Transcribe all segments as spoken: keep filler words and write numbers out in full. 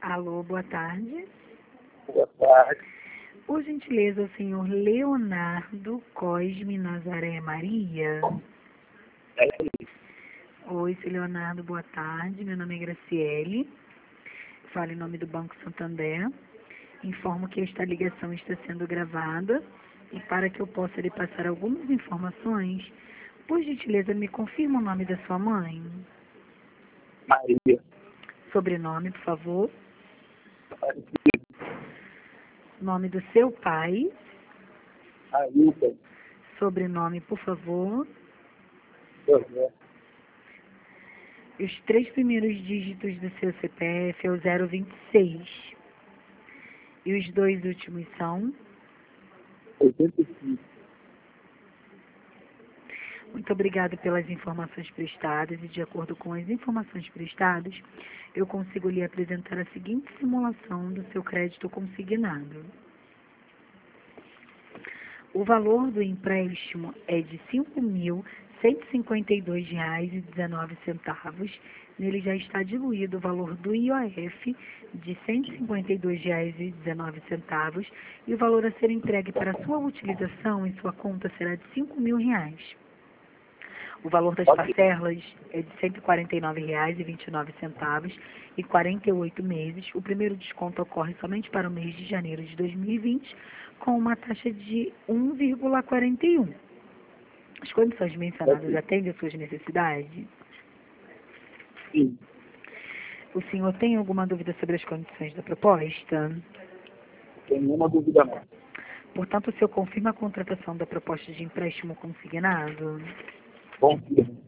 Alô, boa tarde. Boa tarde. Por gentileza, o senhor Leonardo Cosme Nazaré Maria. É Oi, seu Leonardo, boa tarde. Meu nome é Graciele. Falo em nome do Banco Santander. Informo que esta ligação está sendo gravada e para que eu possa lhe passar algumas informações, por gentileza, me confirma o nome da sua mãe. Maria. Sobrenome, por favor. Nome do seu pai. Ailton. Sobrenome, por favor. José. Os três primeiros dígitos do seu C P F é o zero vinte e seis. E os dois últimos são? oitenta e cinco. Muito obrigado pelas informações prestadas e, de acordo com as informações prestadas, eu consigo lhe apresentar a seguinte simulação do seu crédito consignado. O valor do empréstimo é de cinco mil cento e cinquenta e dois reais e dezenove centavos. Nele já está diluído o valor do I O F de cento e cinquenta e dois reais e dezenove centavos e o valor a ser entregue para sua utilização em sua conta será de cinco mil reais. O valor das parcelas é de cento e quarenta e nove reais e vinte e nove centavos e quarenta e oito meses. O primeiro desconto ocorre somente para o mês de janeiro de dois mil e vinte, com uma taxa de um vírgula quarenta e um. As condições mencionadas atendem às suas necessidades? Sim. O senhor tem alguma dúvida sobre as condições da proposta? Tem nenhuma dúvida não. Portanto, o senhor confirma a contratação da proposta de empréstimo consignado? Confirmo.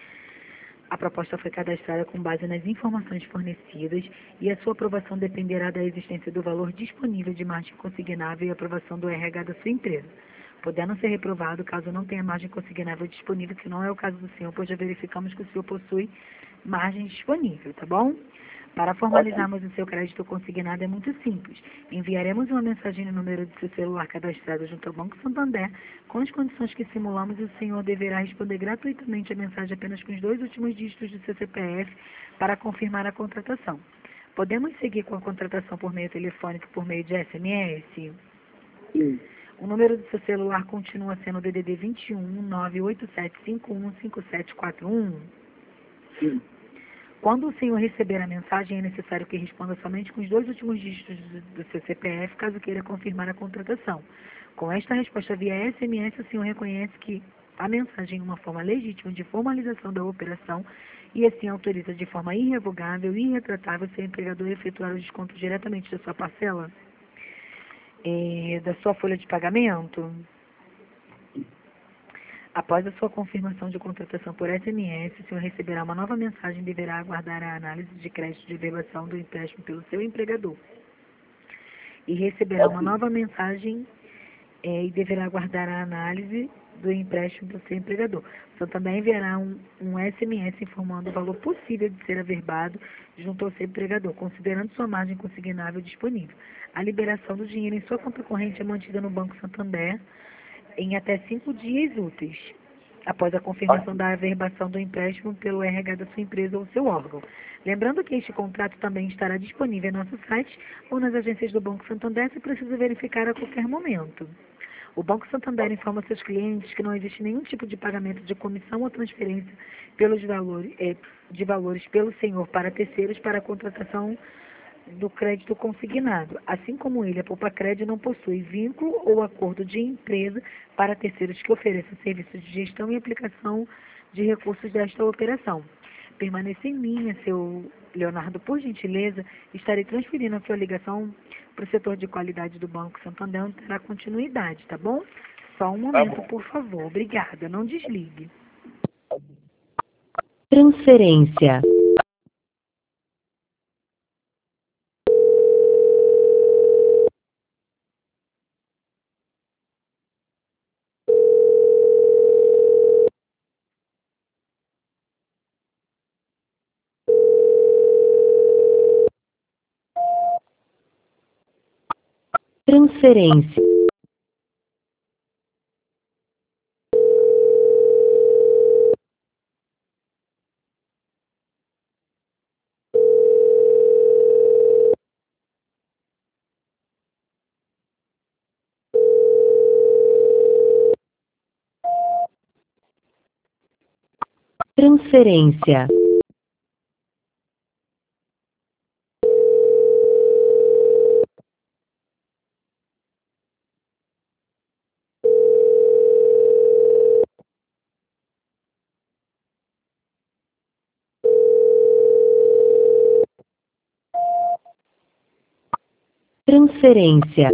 A proposta foi cadastrada com base nas informações fornecidas e a sua aprovação dependerá da existência do valor disponível de margem consignável e aprovação do R H da sua empresa, podendo ser reprovado caso não tenha margem consignável disponível, que não é o caso do senhor, pois já verificamos que o senhor possui margem disponível, tá bom? Para formalizarmos o seu crédito consignado é muito simples. Enviaremos uma mensagem no número de seu celular cadastrado junto ao Banco Santander com as condições que simulamos e o senhor deverá responder gratuitamente a mensagem apenas com os dois últimos dígitos do seu C P F para confirmar a contratação. Podemos seguir com a contratação por meio telefônico por meio de S M S? Sim. O número do seu celular continua sendo o D D D vinte e um, nove oito sete cinco um cinco sete quatro um? Sim. Quando o senhor receber a mensagem, é necessário que responda somente com os dois últimos dígitos do, do seu C P F, caso queira confirmar a contratação. Com esta resposta via S M S, o senhor reconhece que a mensagem é uma forma legítima de formalização da operação e assim autoriza de forma irrevogável e irretratável seu empregador a efetuar o desconto diretamente da sua parcela, eh, da sua folha de pagamento. Após a sua confirmação de contratação por S M S, o senhor receberá uma nova mensagem e deverá aguardar a análise de crédito de averbação do empréstimo pelo seu empregador. E receberá uma nova mensagem é, e deverá aguardar a análise do empréstimo do seu empregador. O senhor também enviará um, um S M S informando o valor possível de ser averbado junto ao seu empregador, considerando sua margem consignável disponível. A liberação do dinheiro em sua conta corrente é mantida no Banco Santander em até cinco dias úteis, após a confirmação da averbação do empréstimo pelo R H da sua empresa ou seu órgão. Lembrando que este contrato também estará disponível em nosso site ou nas agências do Banco Santander, se precisa verificar a qualquer momento. O Banco Santander informa seus clientes que não existe nenhum tipo de pagamento de comissão ou transferência pelos valores, eh, de valores pelo senhor para terceiros para a contratação do crédito consignado. Assim como ele, a Poupa Crédito não possui vínculo ou acordo de empresa para terceiros que ofereçam serviços de gestão e aplicação de recursos desta operação. Permaneça em linha, seu Leonardo, por gentileza, estarei transferindo a sua ligação para o setor de qualidade do Banco Santander, onde terá continuidade, tá bom? Só um momento, por favor. Obrigada, não desligue. Transferência. Transferência. Transferência. Transferência.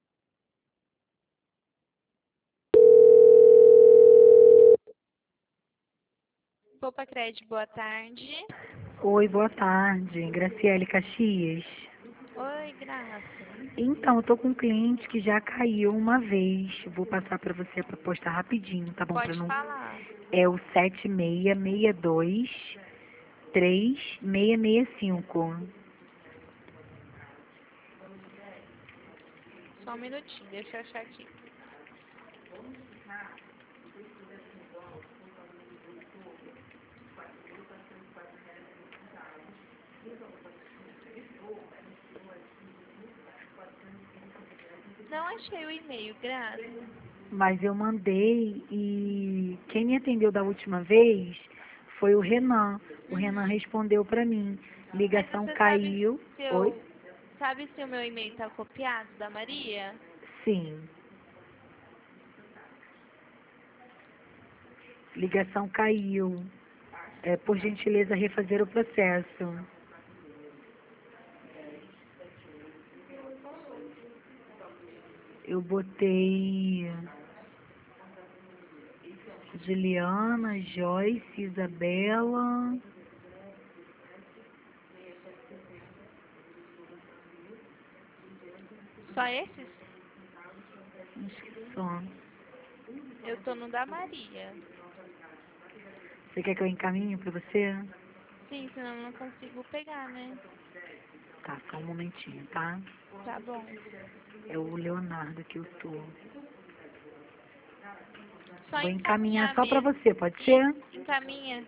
Poupa Crédito, boa tarde. Oi, boa tarde. Graciele Caxias. Oi, Graça. Então, eu tô com um cliente que já caiu uma vez. Vou passar para você para postar rapidinho, tá bom? Pra Pode não... falar. É o sete seis seis dois três seis seis cinco. Só um minutinho, deixa eu achar aqui. Não achei o e-mail, Graça. Mas eu mandei e quem me atendeu da última vez foi o Renan. O Renan respondeu para mim. Ligação Mas você caiu. sabe se eu, Oi? sabe se o meu e-mail tá copiado da Maria? Sim. Ligação caiu. É, por gentileza, refazer o processo. Eu botei Juliana, Joyce, Isabela. Só esses? Acho que só. Eu tô no da Maria. Você quer que eu encaminhe para você? Sim, senão eu não consigo pegar, né? Tá, só um momentinho, tá? Tá bom. É o Leonardo que eu tô. Só Vou encaminhar encaminhar só para mesmo. você, pode ser? Encaminha.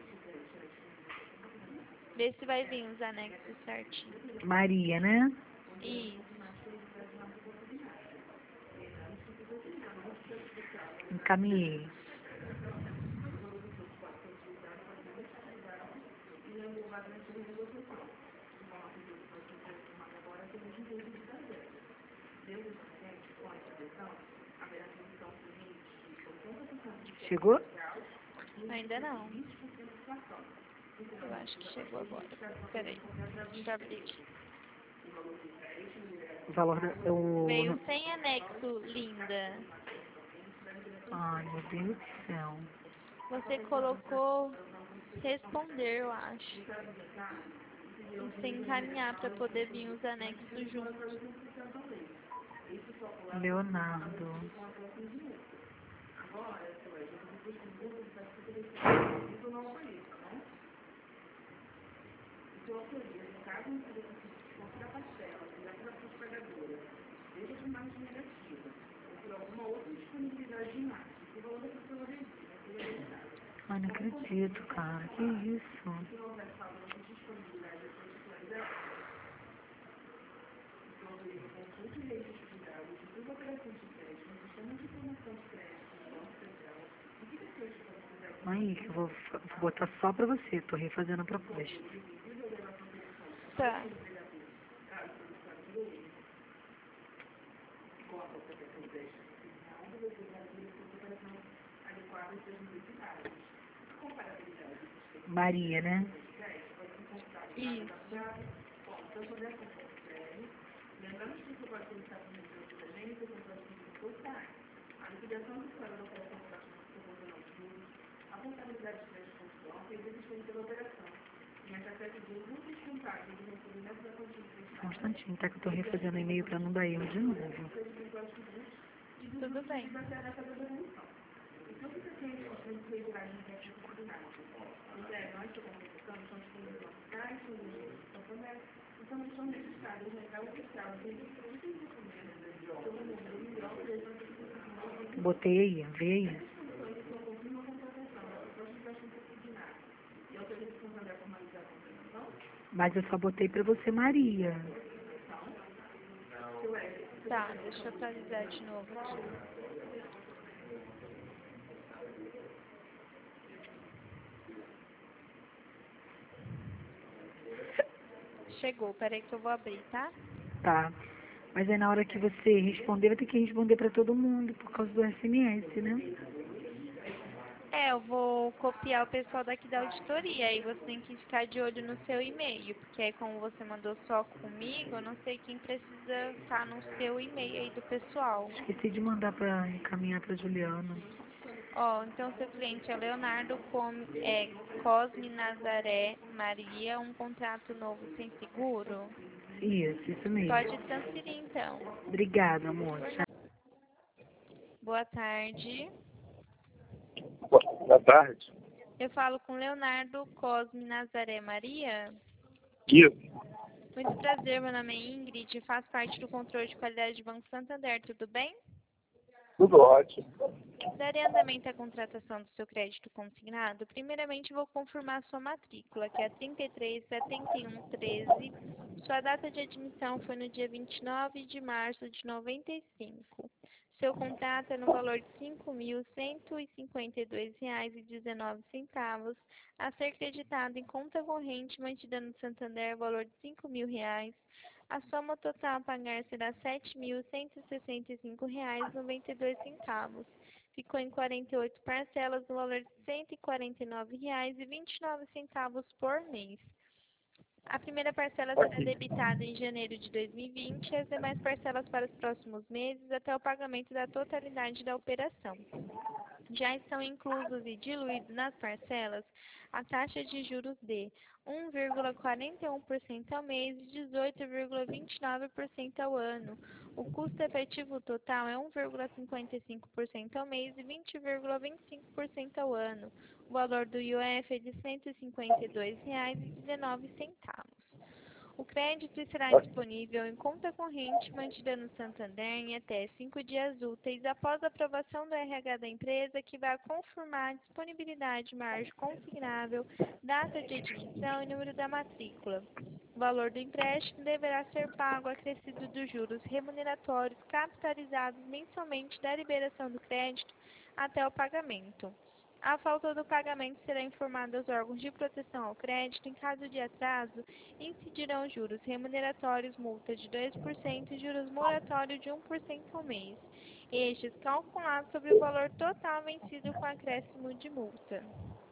Vê se vai vir os anexos certinho. Maria, né? Isso. Encaminhei. Chegou? Ainda não. Eu acho que chegou agora. Peraí. Deixa eu abrir aqui. O valor da... O... Veio sem anexo, linda. Ai, meu Deus do céu. Você colocou responder, eu acho. E você encaminhar para poder vir os anexos juntos. Leonardo. Ai, não acredito, cara. Que isso? Aí, que eu vou, vou botar só pra você. Tô refazendo a proposta. Tá. Maria, né? Isso. Só um instantinho, tá? Que eu tô refazendo o e-mail pra não dar erro de novo. Tudo bem. Botei aí, vê aí. Mas eu só botei pra você, Maria. Tá, deixa eu atualizar de novo aqui. chegou. Peraí que eu vou abrir, tá? Tá. Mas aí na hora que você responder, vai ter que responder para todo mundo por causa do S M S, né? É, eu vou copiar o pessoal daqui da auditoria, aí você tem que ficar de olho no seu e-mail, porque aí como você mandou só comigo, eu não sei quem precisa estar no seu e-mail aí do pessoal. Esqueci de mandar para encaminhar para Juliana. Ó, então seu cliente é Leonardo Com é, Cosme Nazaré Maria, um contrato novo sem seguro? Isso, isso mesmo. Pode transferir então. Obrigada, amor. Por Tchau. nada. Boa tarde. Boa tarde. Eu falo com Leonardo Cosme Nazaré Maria. Isso. Muito prazer, meu nome é Ingrid, faço parte do controle de qualidade de Banco Santander, tudo bem? Tudo ótimo. Darei andamento à contratação do seu crédito consignado. Primeiramente, vou confirmar sua matrícula, que é trinta e três setenta e um treze. Sua data de admissão foi no dia vinte e nove de março de noventa e cinco. Seu contrato é no valor de cinco mil cento e cinquenta e dois reais e dezenove centavos, a ser creditado em conta corrente mantida no Santander, valor de cinco mil reais. A soma total a pagar será sete mil cento e sessenta e cinco reais e noventa e dois centavos. Ficou em quarenta e oito parcelas no valor de cento e quarenta e nove reais e vinte e nove centavos por mês. A primeira parcela será debitada em janeiro de dois mil e vinte e as demais parcelas para os próximos meses até o pagamento da totalidade da operação. Já estão inclusos e diluídos nas parcelas a taxa de juros de um vírgula quarenta e um por cento ao mês e dezoito vírgula vinte e nove por cento ao ano. O custo efetivo total é um vírgula cinquenta e cinco por cento ao mês e vinte vírgula vinte e cinco por cento ao ano. O valor do I O F é de cento e cinquenta e dois reais e dezenove centavos. O crédito será disponível em conta corrente mantida no Santander em até cinco dias úteis após a aprovação do R H da empresa, que vai confirmar a disponibilidade de margem consignável, data de admissão e número da matrícula. O valor do empréstimo deverá ser pago acrescido dos juros remuneratórios capitalizados mensalmente da liberação do crédito até o pagamento. A falta do pagamento será informada aos órgãos de proteção ao crédito. Em caso de atraso, incidirão juros remuneratórios, multa de dois por cento e juros moratórios de um por cento ao mês, estes calculados sobre o valor total vencido com acréscimo de multa.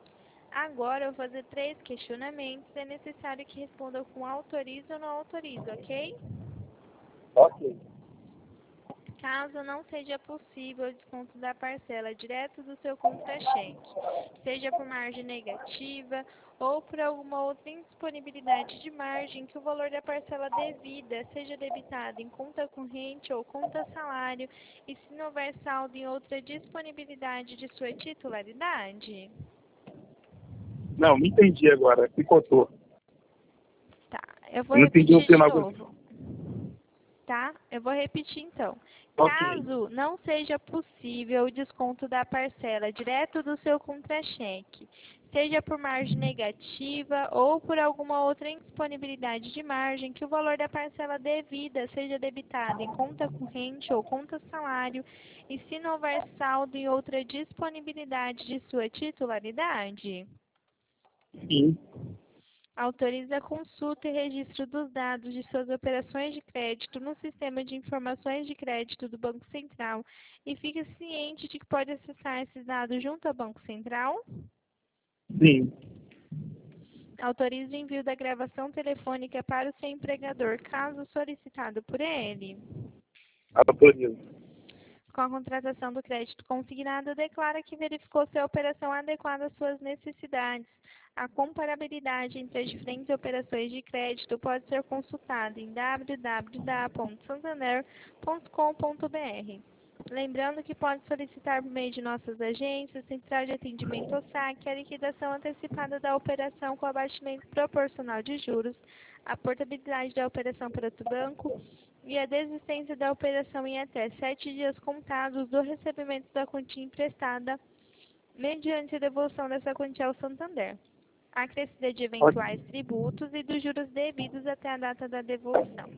Agora eu vou fazer três questionamentos. É necessário que responda com autorizo ou não autorizo, ok? Ok. Caso não seja possível o desconto da parcela direto do seu contra-cheque, seja por margem negativa ou por alguma outra indisponibilidade de margem, que o valor da parcela devida seja debitado em conta corrente ou conta salário e se não houver saldo em outra disponibilidade de sua titularidade. Não, não entendi agora. Picotou. Tá, eu vou Eu não entendi o repetir de final. novo. Tá? Eu vou repetir então. Ok. Caso não seja possível o desconto da parcela direto do seu contra-cheque, seja por margem negativa ou por alguma outra indisponibilidade de margem, que o valor da parcela devida seja debitado em conta corrente ou conta salário e se não houver saldo em outra disponibilidade de sua titularidade. Sim. Autoriza a consulta e registro dos dados de suas operações de crédito no Sistema de Informações de Crédito do Banco Central e fique ciente de que pode acessar esses dados junto ao Banco Central. Sim. Autoriza o envio da gravação telefônica para o seu empregador, caso solicitado por ele. Autorizo. Com a contratação do crédito consignado, declara que verificou se a operação adequada às suas necessidades. A comparabilidade entre as diferentes operações de crédito pode ser consultada em w w w ponto santander ponto com ponto b r. Lembrando que pode solicitar por meio de nossas agências, central de atendimento ou saque, a liquidação antecipada da operação com abatimento proporcional de juros, a portabilidade da operação para outro banco e a desistência da operação em até sete dias contados do recebimento da quantia emprestada, mediante a devolução dessa quantia ao Santander, acrescida de eventuais tributos e dos juros devidos até a data da devolução.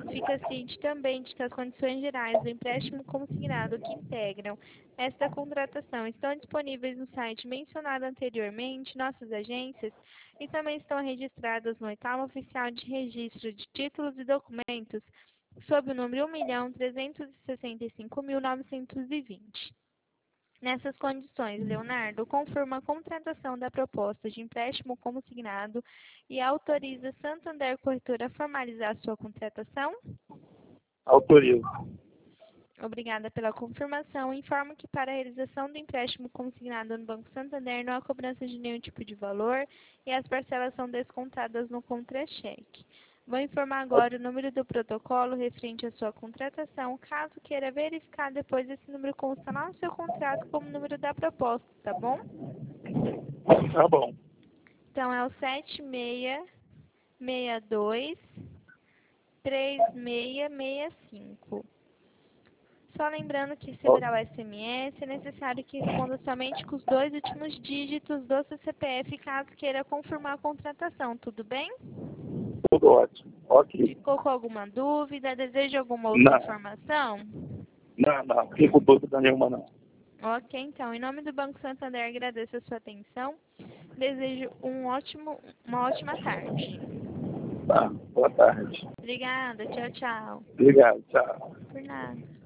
Fica ciente também de que as condições gerais do empréstimo consignado que integram esta contratação estão disponíveis no site mencionado anteriormente, nossas agências, e também estão registradas no oitavo oficial de registro de títulos e documentos, sob o número um milhão trezentos e sessenta e cinco mil novecentos e vinte. Nessas condições, Leonardo confirma a contratação da proposta de empréstimo consignado e autoriza Santander Corretora a formalizar sua contratação? Autorizo. Obrigada pela confirmação. Informo que para a realização do empréstimo consignado no Banco Santander não há cobrança de nenhum tipo de valor e as parcelas são descontadas no contra-cheque. Vou informar agora o número do protocolo referente à sua contratação. Caso queira verificar depois, esse número consta lá no seu contrato como número da proposta, tá bom? Tá bom. Então, é o sete seis seis dois três seis seis cinco. Só lembrando que receberá o S M S, é necessário que responda somente com os dois últimos dígitos do seu C P F, caso queira confirmar a contratação, tudo bem? Tudo ótimo. Ok. Ficou com alguma dúvida? Deseja alguma outra Não. informação? Não, não. Não fico com dúvida nenhuma, não. Ok, então, em nome do Banco Santander, agradeço a sua atenção. Desejo um ótimo, uma ótima tarde. Tá. Boa tarde. Obrigada, tchau, tchau. Obrigado. Tchau. Por nada.